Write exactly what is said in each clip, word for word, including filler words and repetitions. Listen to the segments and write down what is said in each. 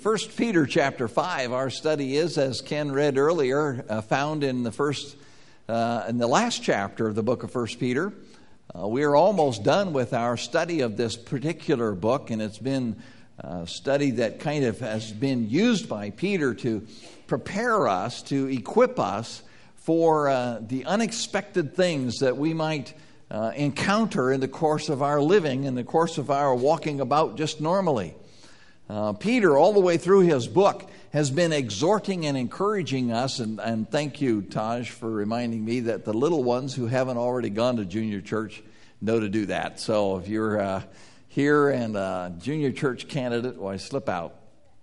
First Peter chapter five, our study is, as Ken read earlier, uh, found in the first, uh, in the last chapter of the book of First Peter. Uh, we are almost done with our study of this particular book, and it's been a study that kind of has been used by Peter to prepare us, to equip us for uh, the unexpected things that we might uh, encounter in the course of our living, in the course of our walking about just normally. Uh, Peter, all the way through his book, has been exhorting and encouraging us, and, and thank you, Taj, for reminding me that the little ones who haven't already gone to junior church know to do that. So if you're uh, here and a junior church candidate, why slip out.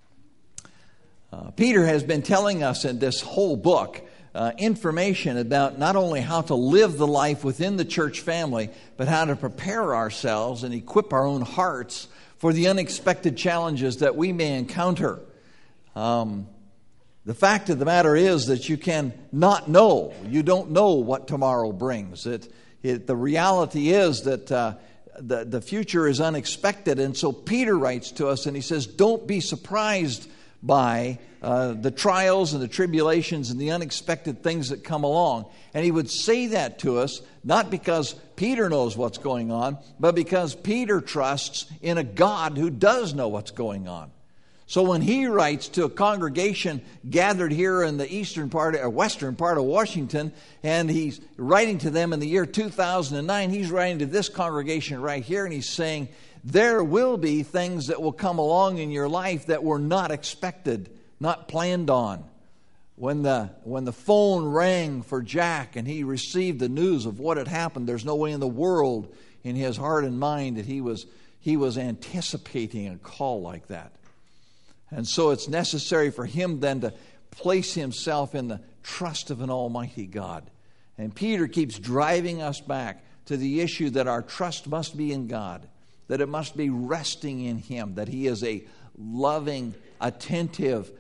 Uh, Peter has been telling us in this whole book uh, information about not only how to live the life within the church family, but how to prepare ourselves and equip our own hearts for the unexpected challenges that we may encounter. Um, the fact of the matter is that you can not know. You don't know what tomorrow brings. It, it, the reality is that uh, the, the future is unexpected. And so Peter writes to us and he says, don't be surprised by uh, the trials and the tribulations and the unexpected things that come along. And he would say that to us, not because Peter knows what's going on, but because Peter trusts in a God who does know what's going on. So when he writes to a congregation gathered here in the eastern part or western part of Washington, and he's writing to them in the year two thousand nine, he's writing to this congregation right here, and he's saying, there will be things that will come along in your life that were not expected, not planned on. When the when the phone rang for Jack and he received the news of what had happened, there's no way in the world in his heart and mind that he was he was anticipating a call like that. And so it's necessary for him then to place himself in the trust of an almighty God. And Peter keeps driving us back to the issue that our trust must be in God, that it must be resting in Him, that He is a loving, attentive,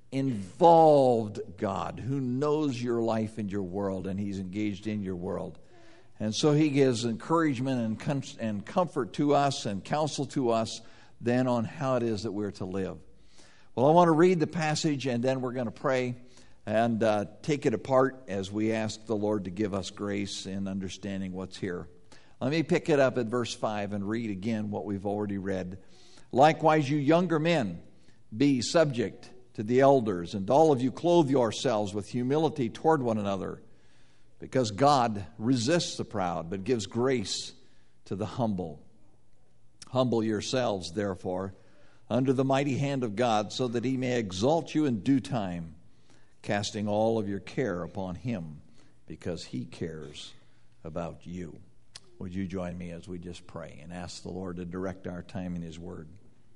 involved God who knows your life and your world, and He's engaged in your world. And so He gives encouragement and, com- and comfort to us and counsel to us then on how it is that we're to live. Well, I want to read the passage, and then we're going to pray and uh, take it apart as we ask the Lord to give us grace in understanding what's here. Let me pick it up at verse five and read again what we've already read. Likewise, you younger men, be subject to the elders, and all of you clothe yourselves with humility toward one another, because God resists the proud, but gives grace to the humble. Humble yourselves, therefore, under the mighty hand of God, so that He may exalt you in due time, casting all of your care upon Him, because He cares about you. Would you join me as we just pray and ask the Lord to direct our time in His Word?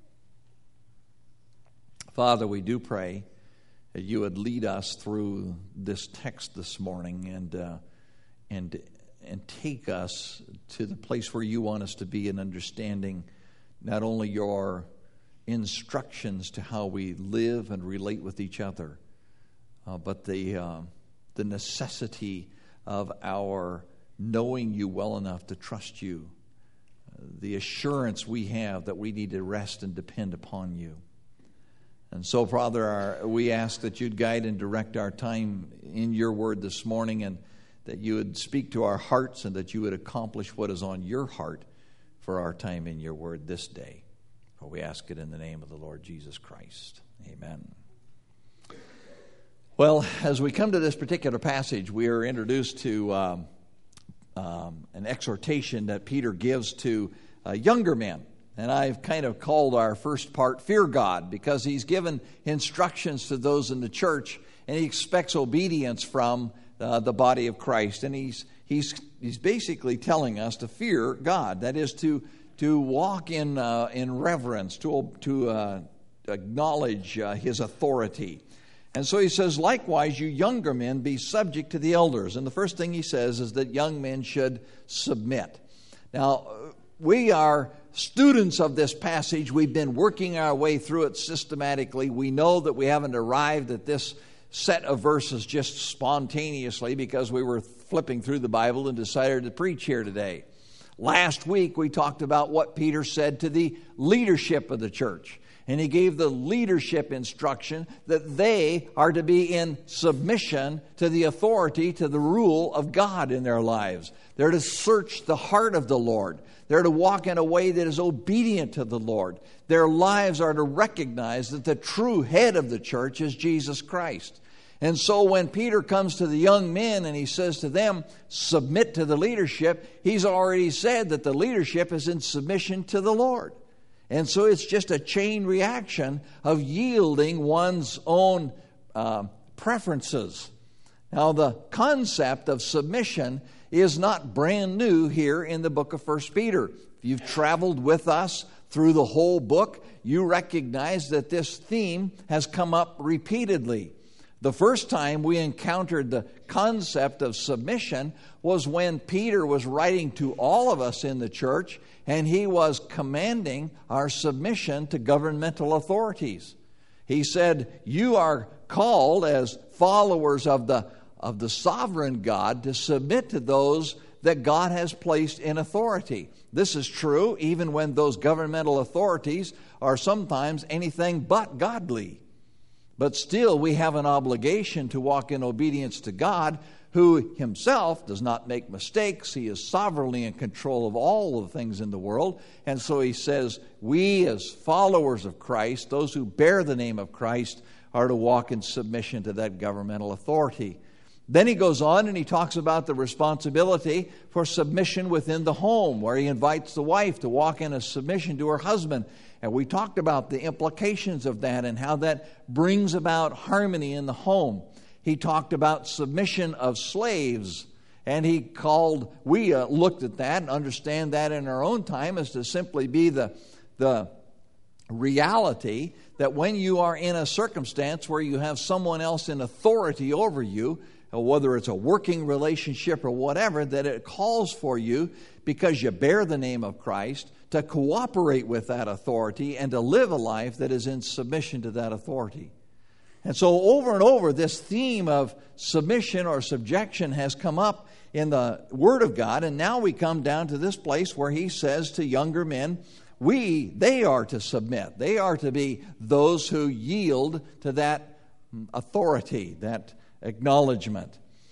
Father, we do pray that You would lead us through this text this morning and uh, and and take us to the place where You want us to be in understanding not only Your instructions to how we live and relate with each other, uh, but the uh, the necessity of our knowing You well enough to trust You, uh, the assurance we have that we need to rest and depend upon You. And so, Father, our, we ask that You'd guide and direct our time in Your Word this morning, and that You would speak to our hearts, and that You would accomplish what is on Your heart for our time in Your Word this day. For we ask it in the name of the Lord Jesus Christ. Amen. Well, as we come to this particular passage, we are introduced to um, um, an exhortation that Peter gives to uh, younger men. And I've kind of called our first part, Fear God, because he's given instructions to those in the church, and he expects obedience from uh, the body of Christ. And he's he's he's basically telling us to fear God. That is to to walk in uh, in reverence, to to uh, acknowledge uh, His authority. And so he says, likewise, you younger men, be subject to the elders. And the first thing he says is that young men should submit. Now, we are students of this passage. We've been working our way through it systematically. We know that we haven't arrived at this set of verses just spontaneously because we were flipping through the Bible and decided to preach here today. Last week we talked about what Peter said to the leadership of the church. And he gave the leadership instruction that they are to be in submission to the authority, to the rule of God in their lives. They're to search the heart of the Lord. They're to walk in a way that is obedient to the Lord. Their lives are to recognize that the true head of the church is Jesus Christ. And so when Peter comes to the young men and he says to them, submit to the leadership, he's already said that the leadership is in submission to the Lord. And so it's just a chain reaction of yielding one's own uh, preferences. Now, the concept of submission is not brand new here in the book of First Peter. If you've traveled with us through the whole book, you recognize that this theme has come up repeatedly. The first time we encountered the concept of submission was when Peter was writing to all of us in the church, and he was commanding our submission to governmental authorities. He said, you are called as followers of the, of the sovereign God to submit to those that God has placed in authority. This is true even when those governmental authorities are sometimes anything but godly. But still, we have an obligation to walk in obedience to God, who himself does not make mistakes. He is sovereignly in control of all the things in the world. And so he says, we as followers of Christ, those who bear the name of Christ, are to walk in submission to that governmental authority. Then he goes on and he talks about the responsibility for submission within the home, where he invites the wife to walk in a submission to her husband. And we talked about the implications of that and how that brings about harmony in the home. He talked about submission of slaves, and he called, we uh, looked at that and understand that in our own time as to simply be the, the reality that when you are in a circumstance where you have someone else in authority over you, whether it's a working relationship or whatever, that it calls for you, because you bear the name of Christ, to cooperate with that authority and to live a life that is in submission to that authority. And so over and over, this theme of submission or subjection has come up in the Word of God, and now we come down to this place where he says to younger men, we, they are to submit. They are to be those who yield to that authority, that acknowledgement.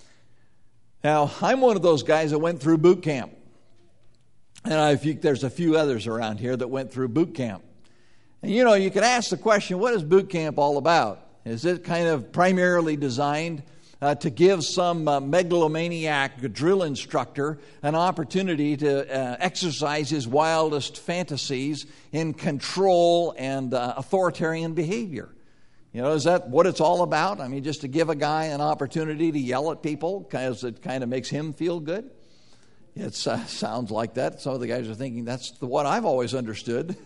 Now, I'm one of those guys that went through boot camp. And I think there's a few others around here that went through boot camp. And you know, you could ask the question, what is boot camp all about? Is it kind of primarily designed uh, to give some uh, megalomaniac drill instructor an opportunity to uh, exercise his wildest fantasies in control and uh, authoritarian behavior? You know, is that what it's all about? I mean, just to give a guy an opportunity to yell at people because it kind of makes him feel good? It uh, sounds like that. Some of the guys are thinking that's the, what I've always understood.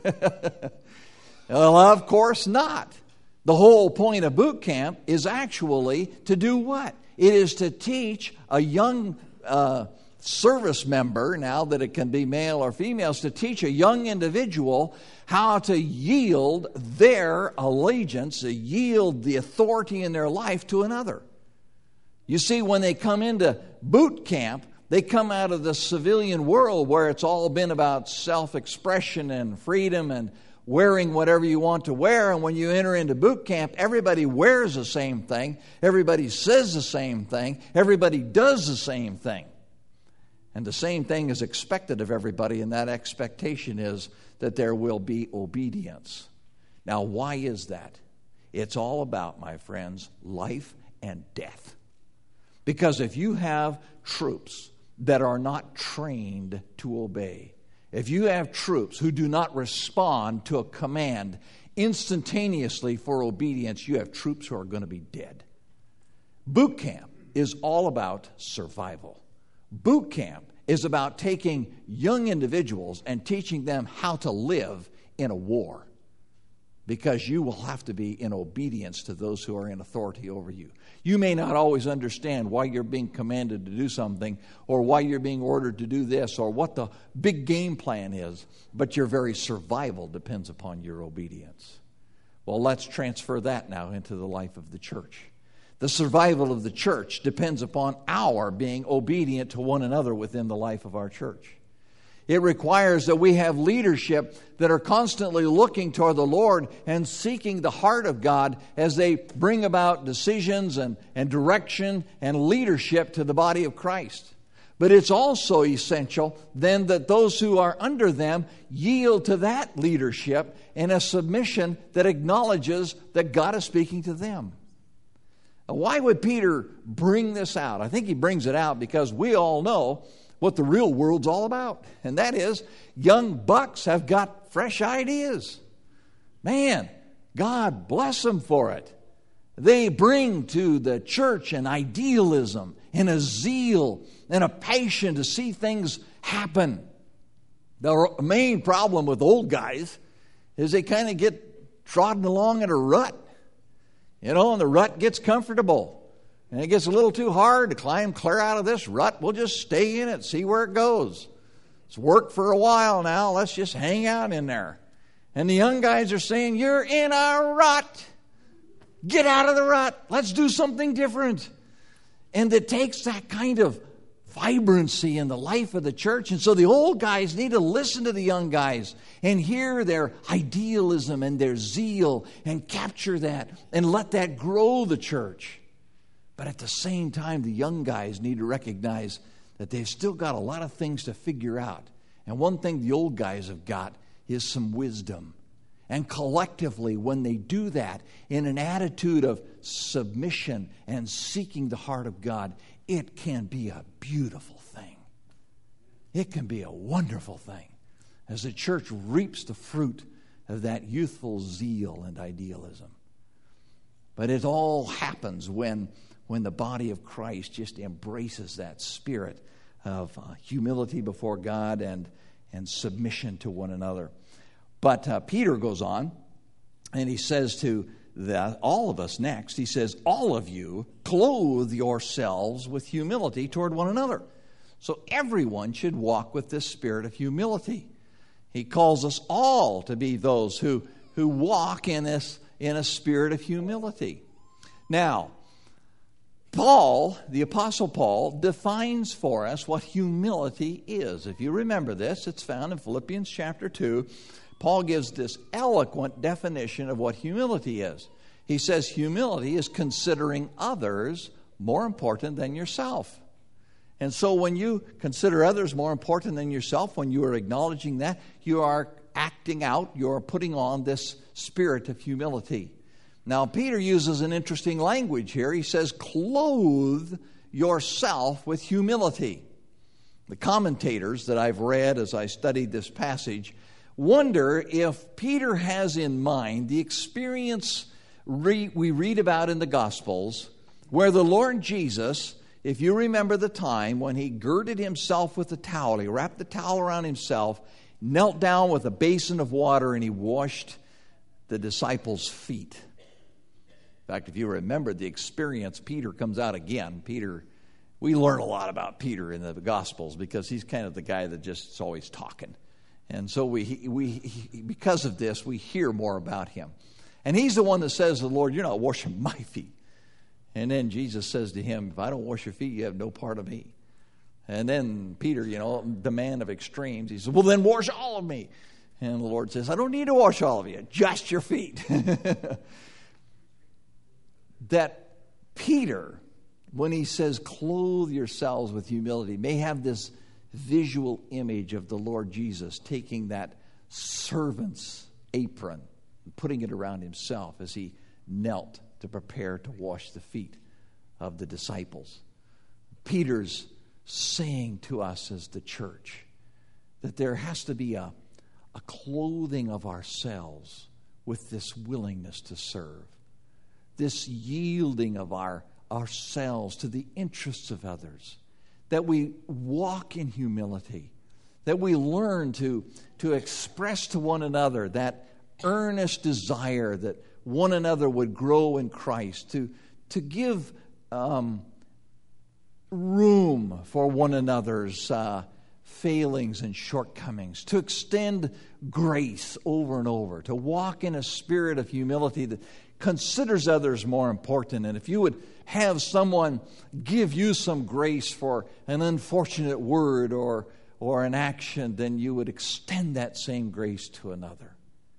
Well, of course not. The whole point of boot camp is actually to do what? It is to teach a young uh, service member, now that it can be male or females, to teach a young individual how to yield their allegiance, to yield the authority in their life to another. You see, when they come into boot camp, they come out of the civilian world where it's all been about self-expression and freedom and wearing whatever you want to wear. And when you enter into boot camp, everybody wears the same thing. Everybody says the same thing. Everybody does the same thing. And the same thing is expected of everybody, and that expectation is that there will be obedience. Now, why is that? It's all about, my friends, life and death. Because if you have troops that are not trained to obey, if you have troops who do not respond to a command instantaneously for obedience, you have troops who are going to be dead. Boot camp is all about survival. Boot camp is about taking young individuals and teaching them how to live in a war, because you will have to be in obedience to those who are in authority over you. You may not always understand why you're being commanded to do something, or why you're being ordered to do this, or what the big game plan is, but your very survival depends upon your obedience. Well, let's transfer that now into the life of the church. The survival of the church depends upon our being obedient to one another within the life of our church. It requires that we have leadership that are constantly looking toward the Lord and seeking the heart of God as they bring about decisions and, and direction and leadership to the body of Christ. But it's also essential then that those who are under them yield to that leadership in a submission that acknowledges that God is speaking to them. Now, why would Peter bring this out? I think he brings it out because we all know what the real world's all about. And that is, young bucks have got fresh ideas. Man, God bless them for it. They bring to the church an idealism and a zeal and a passion to see things happen. The main problem with old guys is they kind of get trodden along in a rut. You know, and the rut gets comfortable. And it gets a little too hard to climb clear out of this rut. We'll just stay in it, see where it goes. It's worked for a while now. Let's just hang out in there. And the young guys are saying, you're in a rut. Get out of the rut. Let's do something different. And it takes that kind of vibrancy in the life of the church. And so the old guys need to listen to the young guys and hear their idealism and their zeal and capture that and let that grow the church. But at the same time, the young guys need to recognize that they've still got a lot of things to figure out. And one thing the old guys have got is some wisdom. And collectively, when they do that in an attitude of submission and seeking the heart of God, it can be a beautiful thing. It can be a wonderful thing as the church reaps the fruit of that youthful zeal and idealism. But it all happens when when the body of Christ just embraces that spirit of uh, humility before God and, and submission to one another. But uh, Peter goes on, and he says to the, all of us next, he says, all of you clothe yourselves with humility toward one another. So everyone should walk with this spirit of humility. He calls us all to be those who, who walk in this in a spirit of humility. Now, Paul, the Apostle Paul, defines for us what humility is. If you remember this, it's found in Philippians chapter two. Paul gives this eloquent definition of what humility is. He says humility is considering others more important than yourself. And so when you consider others more important than yourself, when you are acknowledging that, you are acting out, you are putting on this spirit of humility. Now, Peter uses an interesting language here. He says, clothe yourself with humility. The commentators that I've read as I studied this passage wonder if Peter has in mind the experience re- we read about in the Gospels where the Lord Jesus, if you remember the time when he girded himself with a towel, he wrapped the towel around himself, knelt down with a basin of water, and he washed the disciples' feet. In fact, if you remember the experience, Peter comes out again. Peter, we learn a lot about Peter in the Gospels because he's kind of the guy that just is always talking. And so we, we, he, because of this, we hear more about him. And he's the one that says to the Lord, you're not washing my feet. And then Jesus says to him, if I don't wash your feet, you have no part of me. And then Peter, you know, the man of extremes, he says, well, then wash all of me. And the Lord says, I don't need to wash all of you, just your feet. That Peter, when he says, clothe yourselves with humility, may have this visual image of the Lord Jesus taking that servant's apron and putting it around himself as he knelt to prepare to wash the feet of the disciples. Peter's saying to us as the church that there has to be a, a clothing of ourselves with this willingness to serve. This yielding of our ourselves to the interests of others, that we walk in humility, that we learn to, to express to one another that earnest desire that one another would grow in Christ, to, to give um, room for one another's uh, failings and shortcomings, to extend grace over and over, to walk in a spirit of humility that considers others more important. And if you would have someone give you some grace for an unfortunate word or or an action, then you would extend that same grace to another.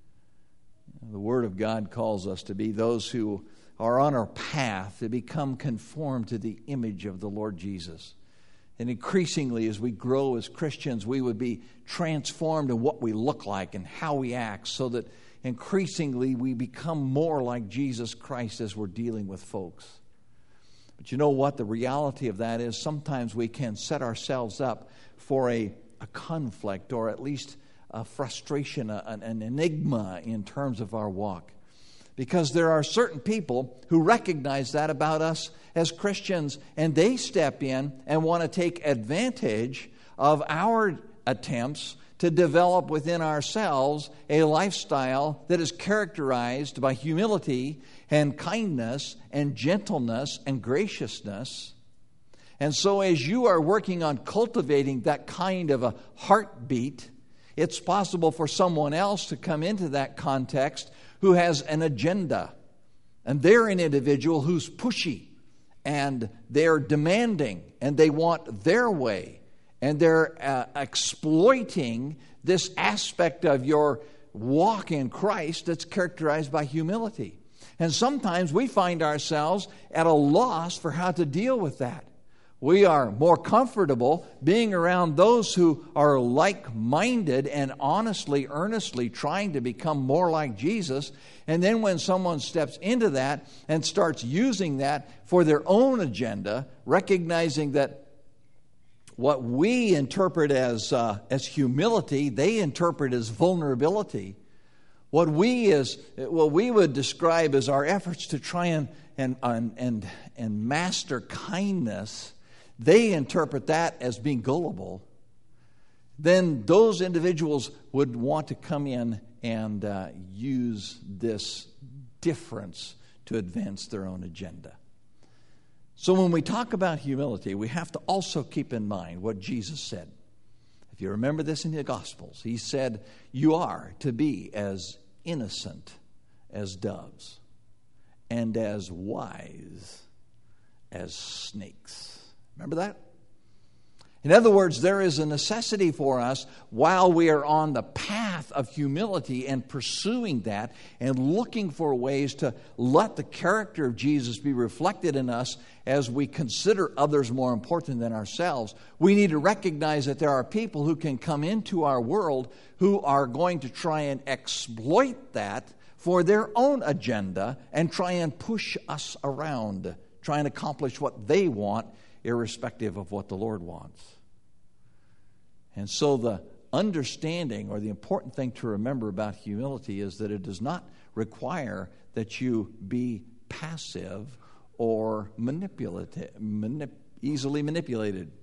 The Word of God calls us to be those who are on our path to become conformed to the image of the Lord Jesus. And increasingly, as we grow as Christians, we would be transformed in what we look like and how we act, so that increasingly we become more like Jesus Christ as we're dealing with folks. But you know what? The reality of that is sometimes we can set ourselves up for a, a conflict, or at least a frustration, a, an, an enigma in terms of our walk. Because there are certain people who recognize that about us as Christians, and they step in and want to take advantage of our attempts to develop within ourselves a lifestyle that is characterized by humility and kindness and gentleness and graciousness. And so as you are working on cultivating that kind of a heartbeat, it's possible for someone else to come into that context who has an agenda. And they're an individual who's pushy, and they're demanding, and they want their way. And they're uh, exploiting this aspect of your walk in Christ that's characterized by humility. And sometimes we find ourselves at a loss for how to deal with that. We are more comfortable being around those who are like-minded and honestly, earnestly trying to become more like Jesus. And then when someone steps into that and starts using that for their own agenda, recognizing that what we interpret as uh, as humility, they interpret as vulnerability. What we as what we would describe as our efforts to try and and and and, and master kindness, they interpret that as being gullible. Then those individuals would want to come in and uh, use this difference to advance their own agenda. So when we talk about humility, we have to also keep in mind what Jesus said. If you remember this in the Gospels, he said, you are to be as innocent as doves and as wise as snakes. Remember that? In other words, there is a necessity for us while we are on the path of humility and pursuing that and looking for ways to let the character of Jesus be reflected in us as we consider others more important than ourselves. We need to recognize that there are people who can come into our world who are going to try and exploit that for their own agenda and try and push us around, try and accomplish what they want, irrespective of what the Lord wants. And so the understanding, or the important thing to remember about humility, is that it does not require that you be passive or manipulative, manip, easily manipulated.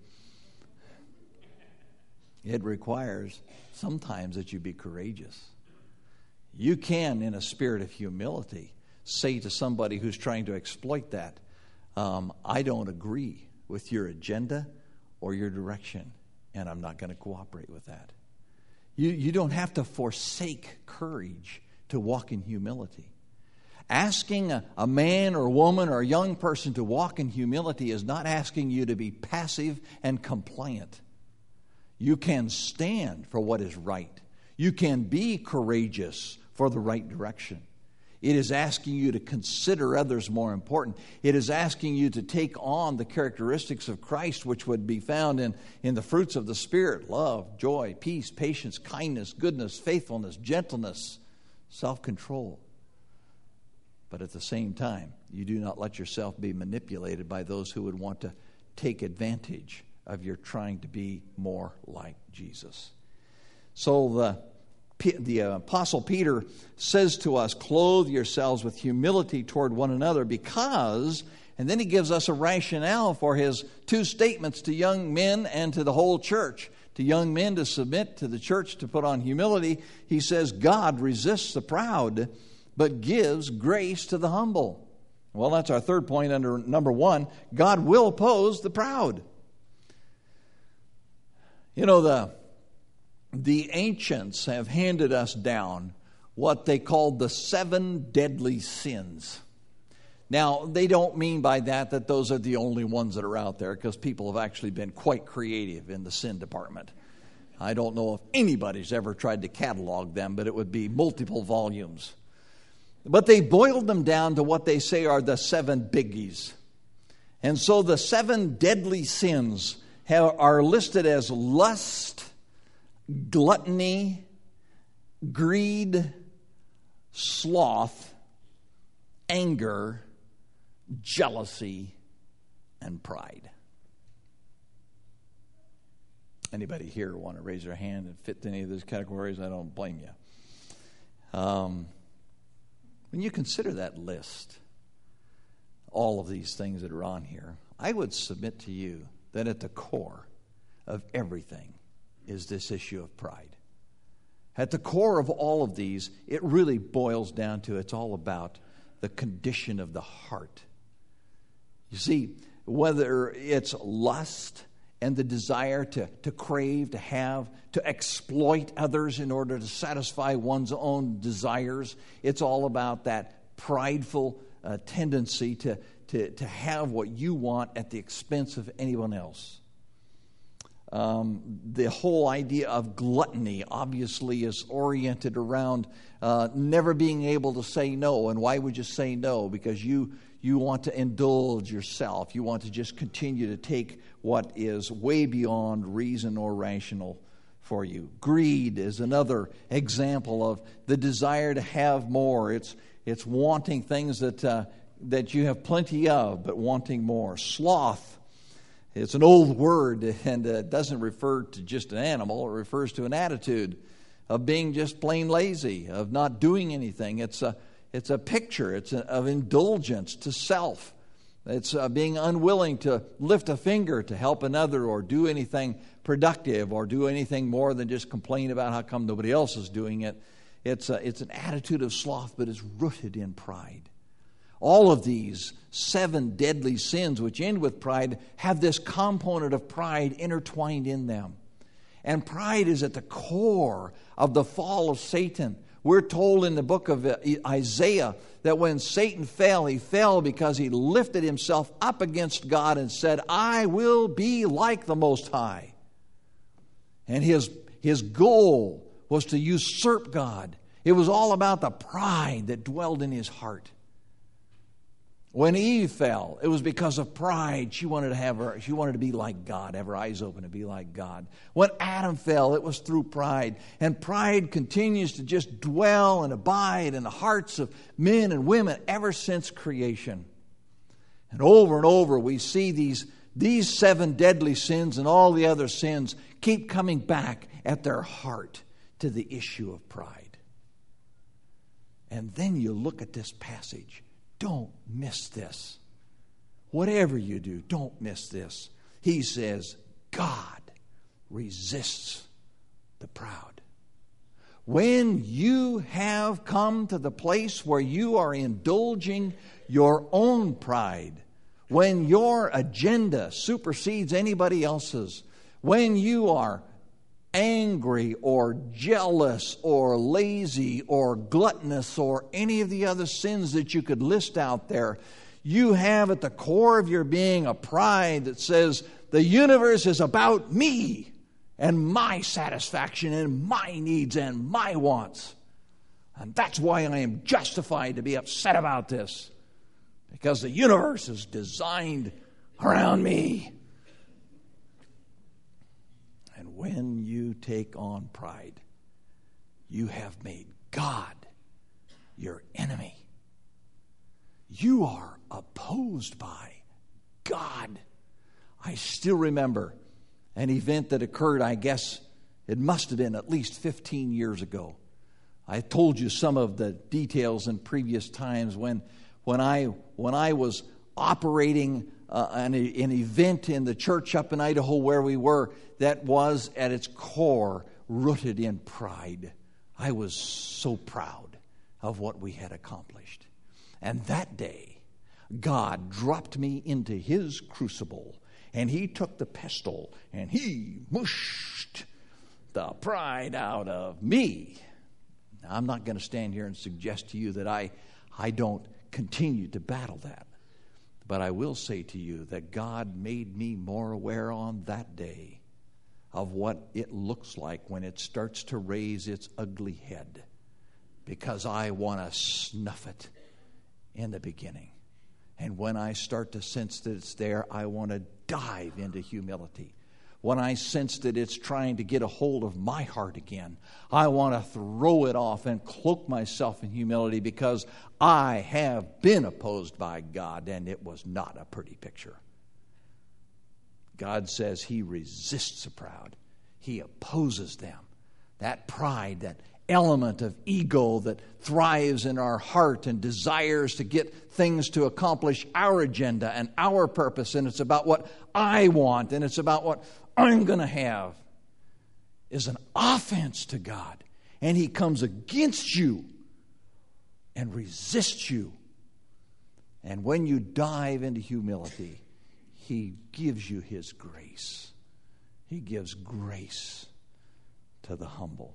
It requires sometimes that you be courageous. You can, in a spirit of humility, say to somebody who's trying to exploit that, um, I don't agree with your agenda or your direction, and I'm not going to cooperate with that. You, you don't have to forsake courage to walk in humility. Asking a, a man or woman or a young person to walk in humility is not asking you to be passive and compliant. You can stand for what is right. You can be courageous for the right direction. It is asking you to consider others more important. It is asking you to take on the characteristics of Christ, which would be found in, in the fruits of the Spirit: love, joy, peace, patience, kindness, goodness, faithfulness, gentleness, self-control. But at the same time, you do not let yourself be manipulated by those who would want to take advantage of your trying to be more like Jesus. So the The Apostle Peter says to us, clothe yourselves with humility toward one another because, and then he gives us a rationale for his two statements to young men and to the whole church. To young men to submit, to the church to put on humility. He says, God resists the proud, but gives grace to the humble. Well, that's our third point under number one. God will oppose the proud. You know, the... The ancients have handed us down what they called the seven deadly sins. Now, they don't mean by that that those are the only ones that are out there, because people have actually been quite creative in the sin department. I don't know if anybody's ever tried to catalog them, but it would be multiple volumes. But they boiled them down to what they say are the seven biggies. And so the seven deadly sins have, are listed as lust, gluttony, greed, sloth, anger, jealousy, and pride. Anybody here want to raise their hand and fit any of those categories? I don't blame you. Um, when you consider that list, all of these things that are on here, I would submit to you that at the core of everything is this issue of pride. At the core of all of these, it really boils down to it's all about the condition of the heart. You see, whether it's lust and the desire to, to crave, to have, to exploit others in order to satisfy one's own desires, it's all about that prideful uh, tendency to, to, to have what you want at the expense of anyone else. Um, the whole idea of gluttony obviously is oriented around uh, never being able to say no. And why would you say no? Because you you want to indulge yourself. You want to just continue to take what is way beyond reason or rational for you. Greed is another example of the desire to have more. It's it's wanting things that uh, that you have plenty of, but wanting more. Sloth. It's an old word, and it doesn't refer to just an animal. It refers to an attitude of being just plain lazy, of not doing anything. It's a, it's a picture it's a, of indulgence to self. It's uh, being unwilling to lift a finger to help another or do anything productive or do anything more than just complain about how come nobody else is doing it. It's, a, it's an attitude of sloth, but it's rooted in pride. All of these seven deadly sins, which end with pride, have this component of pride intertwined in them. And pride is at the core of the fall of Satan. We're told in the book of Isaiah that when Satan fell, he fell because he lifted himself up against God and said, I will be like the Most High. And his, his goal was to usurp God. It was all about the pride that dwelled in his heart. When Eve fell, it was because of pride. She wanted to have her, she wanted to be like God, have her eyes open to be like God. When Adam fell, it was through pride. And pride continues to just dwell and abide in the hearts of men and women ever since creation. And over and over we see these, these seven deadly sins and all the other sins keep coming back at their heart to the issue of pride. And then you look at this passage. Don't miss this. Whatever you do, don't miss this. He says, God resists the proud. When you have come to the place where you are indulging your own pride, when your agenda supersedes anybody else's, when you are angry or jealous or lazy or gluttonous or any of the other sins that you could list out there, you have at the core of your being a pride that says the universe is about me and my satisfaction and my needs and my wants. And that's why I am justified to be upset about this, because the universe is designed around me. And when you take on pride, you have made God your enemy. You are opposed by God. I still remember an event that occurred, I guess it must have been at least fifteen years ago. I told you some of the details in previous times when, when, I, when I was operating uh, an, an event in the church up in Idaho where we were that was at its core rooted in pride. I was so proud of what we had accomplished. And that day, God dropped me into his crucible, and he took the pestle and he mushed the pride out of me. Now, I'm not going to stand here and suggest to you that I, I don't continue to battle that. But I will say to you that God made me more aware on that day of what it looks like when it starts to raise its ugly head, because I want to snuff it in the beginning. And when I start to sense that it's there, I want to dive into humility. When I sense that it's trying to get a hold of my heart again, I want to throw it off and cloak myself in humility, because I have been opposed by God, and it was not a pretty picture. God says He resists the proud. He opposes them. That pride, that element of ego that thrives in our heart and desires to get things to accomplish our agenda and our purpose, and it's about what I want and it's about what I'm going to have, is an offense to God. And He comes against you and resists you. And when you dive into humility, He gives you His grace. He gives grace to the humble.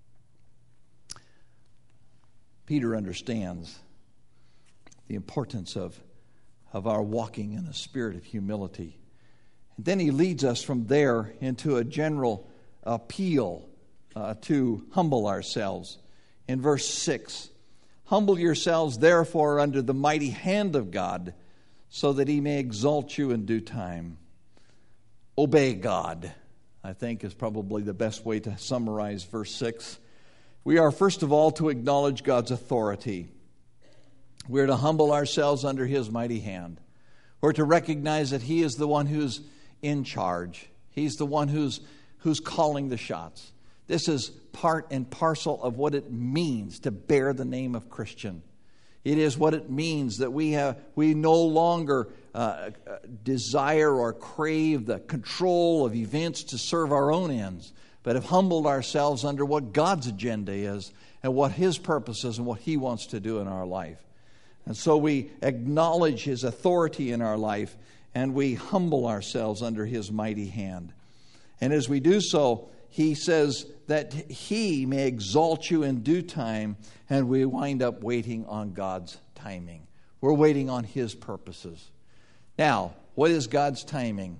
Peter understands the importance of, of our walking in a spirit of humility. And then he leads us from there into a general appeal uh, to humble ourselves. In verse six, humble yourselves therefore under the mighty hand of God, so that He may exalt you in due time. Obey God, I think, is probably the best way to summarize verse six. We are, first of all, to acknowledge God's authority. We're to humble ourselves under His mighty hand. We're to recognize that He is the one who's in charge. He's the one who's, who's calling the shots. This is part and parcel of what it means to bear the name of Christian. It is what it means that we have, we no longer uh, desire or crave the control of events to serve our own ends, but have humbled ourselves under what God's agenda is and what His purpose is and what He wants to do in our life. And so we acknowledge His authority in our life, and we humble ourselves under His mighty hand. And as we do so, He says that He may exalt you in due time, and we wind up waiting on God's timing. We're waiting on His purposes. Now, what is God's timing?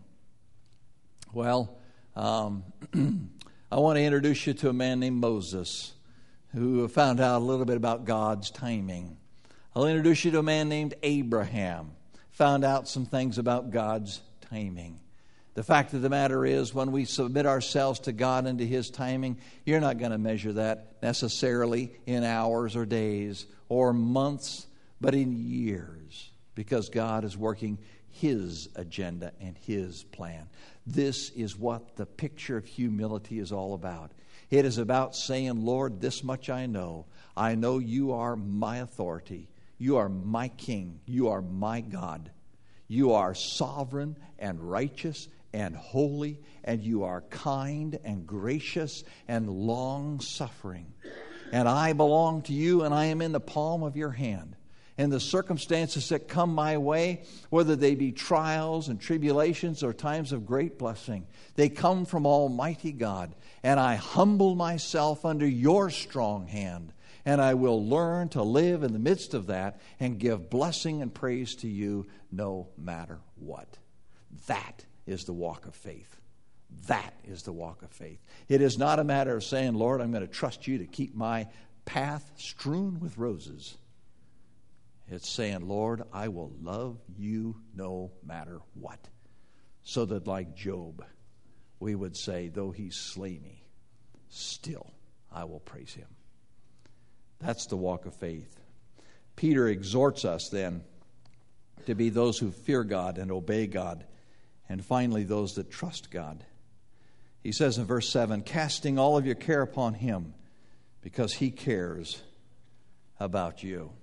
Well, um, I want to introduce you to a man named Moses, who found out a little bit about God's timing. I'll introduce you to a man named Abraham, found out some things about God's timing. The fact of the matter is, when we submit ourselves to God and to His timing, you're not going to measure that necessarily in hours or days or months, but in years, because God is working His agenda and His plan. This is what the picture of humility is all about. It is about saying, Lord, this much I know. I know You are my authority. You are my King. You are my God. You are sovereign and righteous and holy, and You are kind and gracious and long-suffering. And I belong to You, and I am in the palm of Your hand. And the circumstances that come my way, whether they be trials and tribulations or times of great blessing, they come from Almighty God. And I humble myself under Your strong hand. And I will learn to live in the midst of that and give blessing and praise to You no matter what. That is the walk of faith. That is the walk of faith. It is not a matter of saying, Lord, I'm going to trust You to keep my path strewn with roses. It's saying, Lord, I will love You no matter what. So that, like Job, we would say, though He slay me, still I will praise Him. That's the walk of faith. Peter exhorts us then to be those who fear God and obey God, and finally those that trust God. He says in verse seven, casting all of your care upon Him, because He cares about you.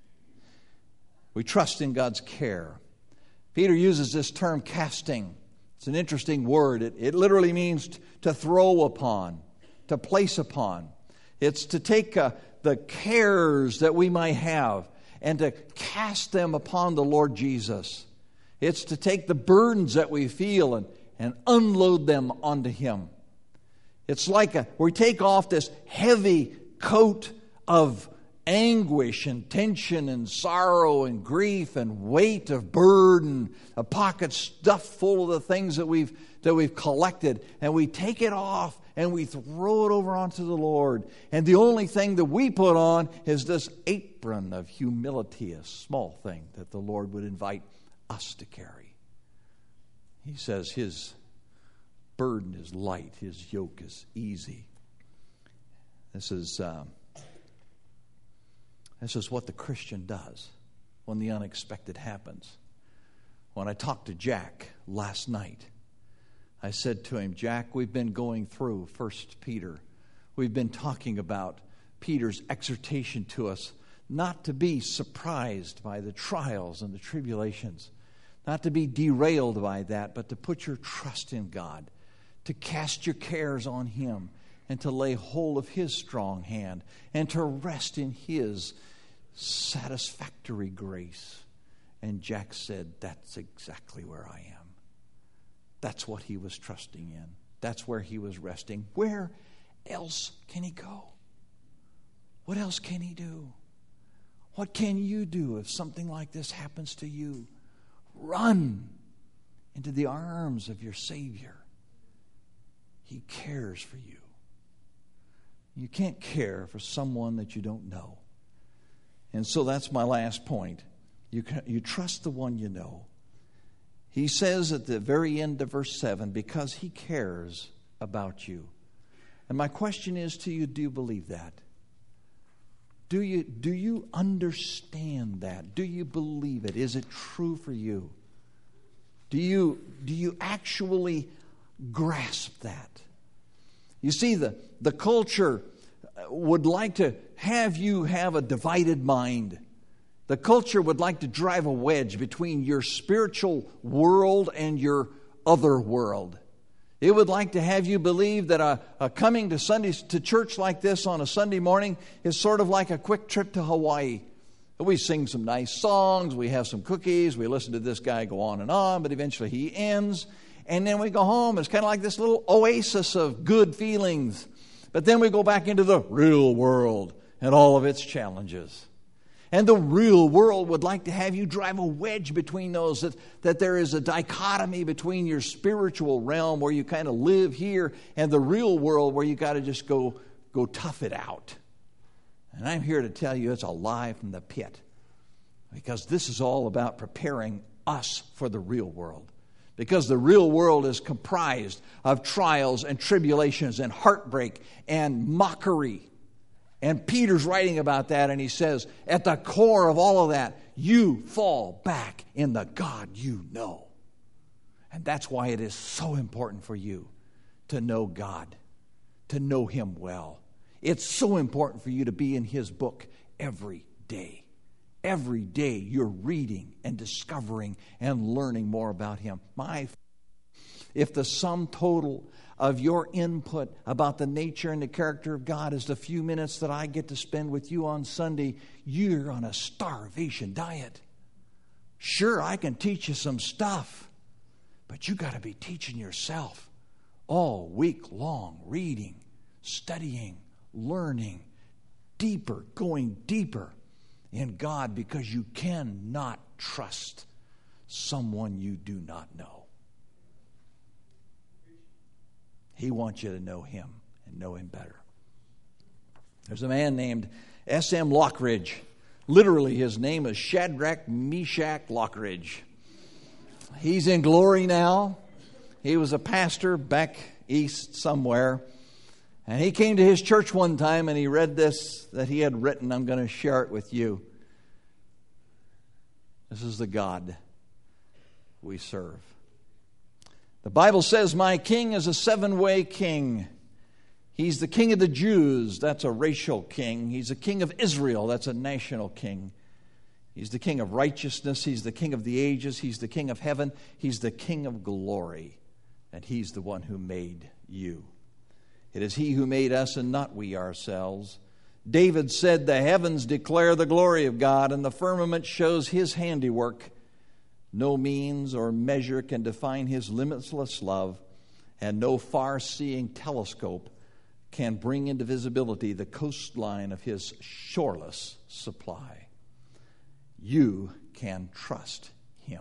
We trust in God's care. Peter uses this term casting. It's an interesting word. It, it literally means to throw upon, to place upon. It's to take uh, the cares that we might have and to cast them upon the Lord Jesus. It's to take the burdens that we feel and, and unload them onto Him. It's like a, we take off this heavy coat of anguish and tension and sorrow and grief and weight of burden, a pocket stuffed full of the things that we've that we've collected, and we take it off and we throw it over onto the Lord. And the only thing that we put on is this apron of humility, a small thing that the Lord would invite us to carry. He says His burden is light, His yoke is easy. This is um, this is what the Christian does when the unexpected happens. When I talked to Jack last night, I said to him, Jack, we've been going through First Peter. We've been talking about Peter's exhortation to us not to be surprised by the trials and the tribulations, not to be derailed by that, but to put your trust in God, to cast your cares on Him, and to lay hold of His strong hand, and to rest in His satisfactory grace. And Jack said, that's exactly where I am. That's what he was trusting in. That's where he was resting. Where else can he go? What else can he do? What can you do if something like this happens to you? Run into the arms of your Savior. He cares for you. You can't care for someone that you don't know. And so that's my last point. You can, you trust the one you know. He says at the very end of verse seven, because He cares about you. And my question is to you, do you believe that? Do you, do you understand that? Do you believe it? Is it true for you? Do you, do you actually grasp that? You see, the, the culture would like to have you have a divided mind. The culture would like to drive a wedge between your spiritual world and your other world. It would like to have you believe that a, a coming to Sunday to church like this on a Sunday morning is sort of like a quick trip to Hawaii. We sing some nice songs, we have some cookies, we listen to this guy go on and on, but eventually he ends. And then we go home. It's kind of like this little oasis of good feelings. But then we go back into the real world and all of its challenges. And the real world would like to have you drive a wedge between those, that, that there is a dichotomy between your spiritual realm where you kind of live here and the real world where you got to just go, go tough it out. And I'm here to tell you it's a lie from the pit, because this is all about preparing us for the real world. Because the real world is comprised of trials and tribulations and heartbreak and mockery. And Peter's writing about that, and he says, at the core of all of that, you fall back in the God you know. And that's why it is so important for you to know God, to know Him well. It's so important for you to be in His book every day. Every day you're reading and discovering and learning more about Him. My, if the sum total of your input about the nature and the character of God is the few minutes that I get to spend with you on Sunday, you're on a starvation diet. Sure, I can teach you some stuff, but you got to be teaching yourself all week long, reading, studying, learning, deeper, going deeper in God, because you cannot trust someone you do not know. He wants you to know Him and know Him better. There's a man named S M Lockridge. Literally, his name is Shadrach Meshach Lockridge. He's in glory now. He was a pastor back east somewhere. And he came to his church one time and he read this that he had written. I'm going to share it with you. This is the God we serve. The Bible says, my king is a seven-way king. He's the king of the Jews. That's a racial king. He's the king of Israel. That's a national king. He's the king of righteousness. He's the king of the ages. He's the king of heaven. He's the king of glory. And He's the one who made you. It is He who made us and not we ourselves. David said, the heavens declare the glory of God, and the firmament shows His handiwork. No means or measure can define His limitless love, and no far-seeing telescope can bring into visibility the coastline of His shoreless supply. You can trust Him.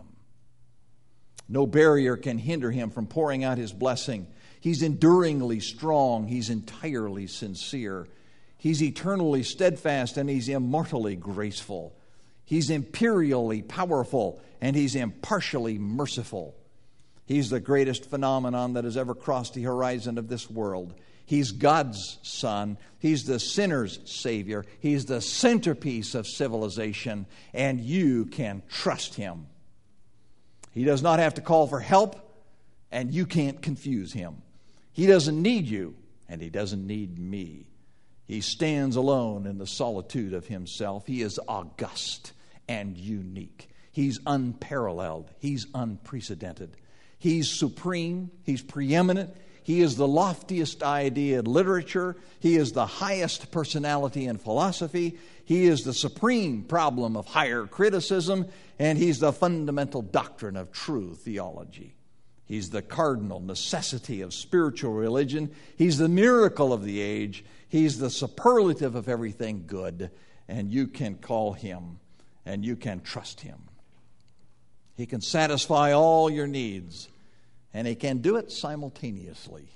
No barrier can hinder Him from pouring out His blessing. He's enduringly strong. He's entirely sincere. He's eternally steadfast, and He's immortally graceful. He's imperially powerful, and He's impartially merciful. He's the greatest phenomenon that has ever crossed the horizon of this world. He's God's Son. He's the sinner's Savior. He's the centerpiece of civilization, and you can trust Him. He does not have to call for help, and you can't confuse Him. He doesn't need you, and He doesn't need me. He stands alone in the solitude of Himself. He is august and unique. He's unparalleled. He's unprecedented. He's supreme. He's preeminent. He is the loftiest idea in literature. He is the highest personality in philosophy. He is the supreme problem of higher criticism, and He's the fundamental doctrine of true theology. He's the cardinal necessity of spiritual religion. He's the miracle of the age. He's the superlative of everything good, and you can call Him, and you can trust Him. He can satisfy all your needs, and He can do it simultaneously.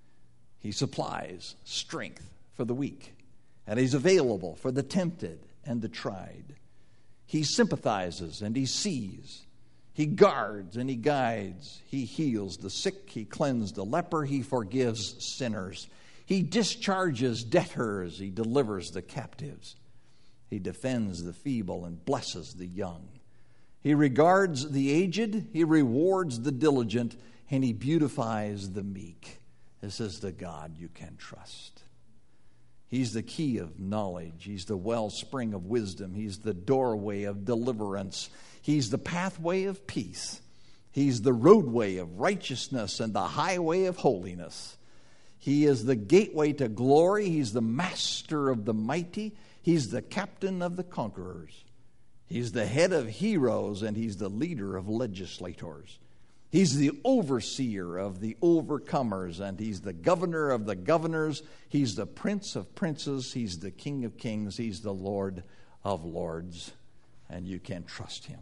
He supplies strength for the weak, and He's available for the tempted and the tried. He sympathizes and He sees. He guards and He guides. He heals the sick. He cleanses the leper. He forgives sinners. He discharges debtors. He delivers the captives. He defends the feeble and blesses the young. He regards the aged. He rewards the diligent. And He beautifies the meek. This is the God you can trust. He's the key of knowledge. He's the wellspring of wisdom. He's the doorway of deliverance. He's the pathway of peace. He's the roadway of righteousness and the highway of holiness. He is the gateway to glory. He's the master of the mighty. He's the captain of the conquerors. He's the head of heroes, and He's the leader of legislators. He's the overseer of the overcomers, and He's the governor of the governors. He's the prince of princes. He's the king of kings. He's the Lord of lords, and you can trust Him.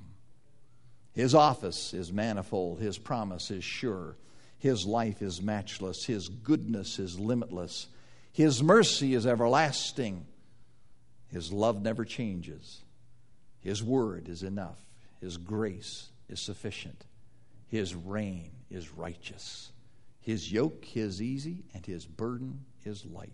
His office is manifold. His promise is sure. His life is matchless. His goodness is limitless. His mercy is everlasting. His love never changes. His word is enough. His grace is sufficient. His reign is righteous. His yoke is easy, and His burden is light.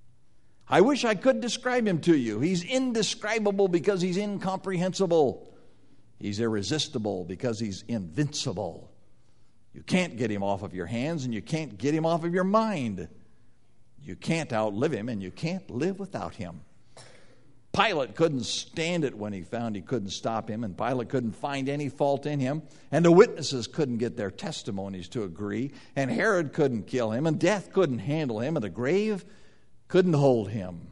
I wish I could describe Him to you. He's indescribable because He's incomprehensible. He's irresistible because He's invincible. You can't get Him off of your hands, and you can't get Him off of your mind. You can't outlive Him, and you can't live without Him. Pilate couldn't stand it when he found he couldn't stop Him, and Pilate couldn't find any fault in Him, and the witnesses couldn't get their testimonies to agree, and Herod couldn't kill Him, and death couldn't handle Him, and the grave couldn't hold Him.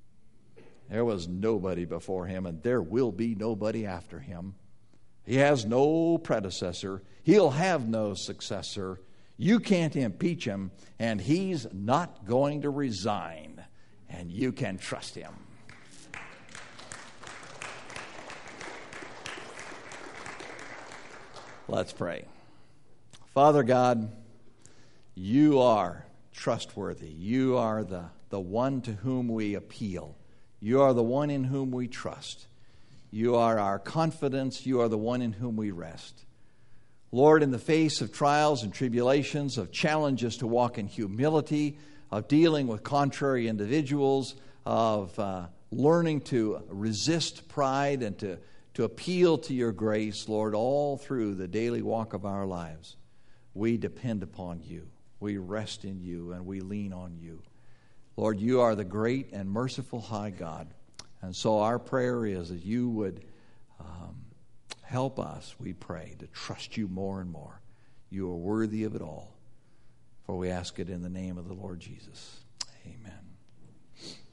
There was nobody before Him, and there will be nobody after Him. He has no predecessor. He'll have no successor. You can't impeach Him, and He's not going to resign, and you can trust Him. Let's pray. Father God, You are trustworthy. You are the, the one to whom we appeal. You are the one in whom we trust. You are our confidence. You are the one in whom we rest. Lord, in the face of trials and tribulations, of challenges to walk in humility, of dealing with contrary individuals, of uh, learning to resist pride and to to appeal to Your grace, Lord, all through the daily walk of our lives. We depend upon You. We rest in You, and we lean on You. Lord, You are the great and merciful high God. And so our prayer is that You would um, help us, we pray, to trust You more and more. You are worthy of it all. For we ask it in the name of the Lord Jesus. Amen.